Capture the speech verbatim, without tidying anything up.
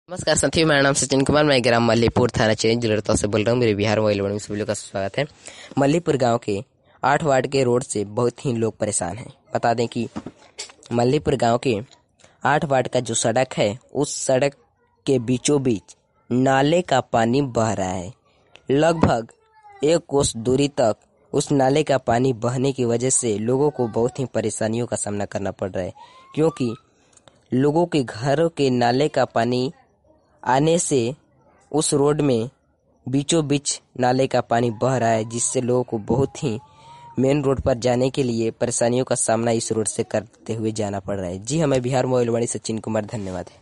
नमस्कार साथियों, मेरा नाम सचिन कुमार। मैं ग्राम मल्लीपुर थाना चेंज जिला से बोल रहा हूँ। मेरे बिहार मोबाइल में सभी लोग का स्वागत है। मल्लीपुर गांव के आठ वार्ड के रोड से बहुत ही लोग परेशान हैं। बता दें कि मल्लीपुर गांव के आठ वार्ड का जो सड़क है, उस सड़क के बीचों बीच नाले का पानी बह रहा है। लगभग एक कोस दूरी तक उस नाले का पानी बहने की वजह से लोगों को बहुत ही परेशानियों का सामना करना पड़ रहा है, क्योंकि लोगों के घरों के नाले का पानी आने से उस रोड में बीचों बीच नाले का पानी बह रहा है, जिससे लोगों को बहुत ही मेन रोड पर जाने के लिए परेशानियों का सामना इस रोड से करते हुए जाना पड़ रहा है। जी हमें बिहार मोबाइल वाणी सचिन कुमार, धन्यवाद।